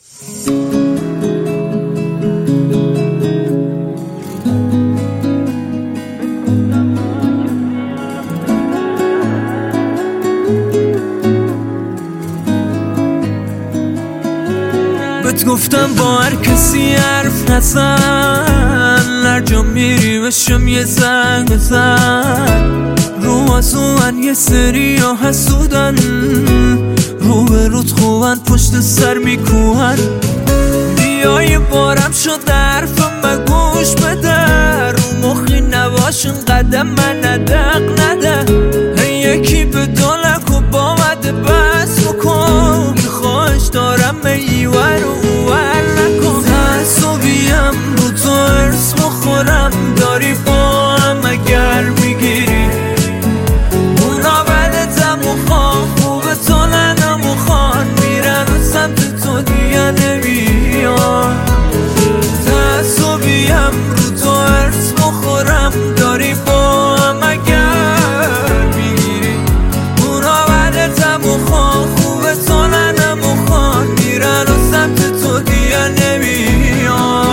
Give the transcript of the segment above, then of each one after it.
بهت گفتم با هر کسی حرف نزن، هر جا میری بشم یه زنگ بزن. رو از من یه سری ها حسودن، رو به رود خوبن پشت سر میکوهن. بیا یه بارم شد حرفم گوش بده، رو مخی نباشن قدم من ندق نده. یکی به دولک و بامده بس بکن، خواهش دارم ایور و اوور نکن. تعصبیم رو تو ارس بخورم، داری با هم اگر میگیری اونا بدتم و خواه خوبه تو ننم و خان میرن و سمت تو دیگه نمیان. تعصبیم رو تو ارس بخورم، داری با هم اگر میگیری اونا بدتم و خواه خوبه تو ننم و خان میرن و سمت تو دیگه نمیان.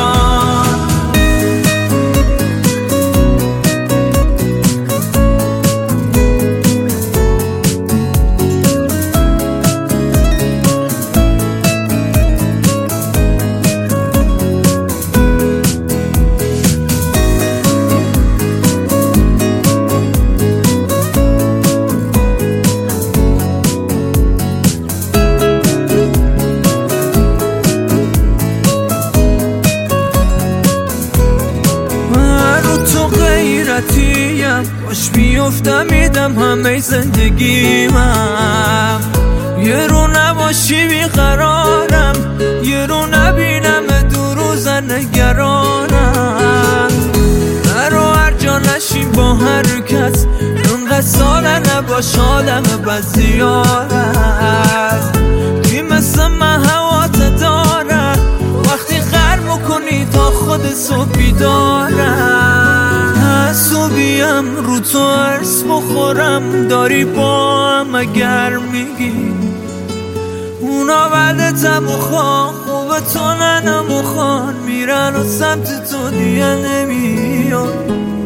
باش بیفتم میدم همه زندگیمم. یه رو نباشی بیقرارم، یه رو نبینم دو روز نگرانم. نرو هر جا نشیم با حرکت، انقدر ساله نباش آدم بزیارت. کی مثل من هوات داره وقتی غر میکنی تا خود صبحی دارم. تعصبیم رو تو ارس بخورم، داری با هم اگر میگی اونا بدتم و خواه خوبه تو ننم و خان میرن و سمت تو دیگه نمیان.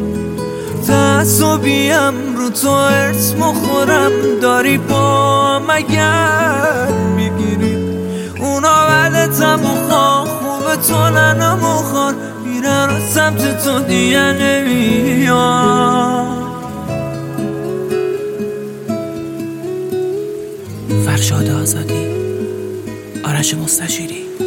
تعصبیم رو تو ارس بخورم، داری با هم اگر میگیری اونا بدتم و خواه خوبه تو ننم و خان میرن و سمت تو دیگه نمیان. فرشاد آزادی، آرش مستشیری.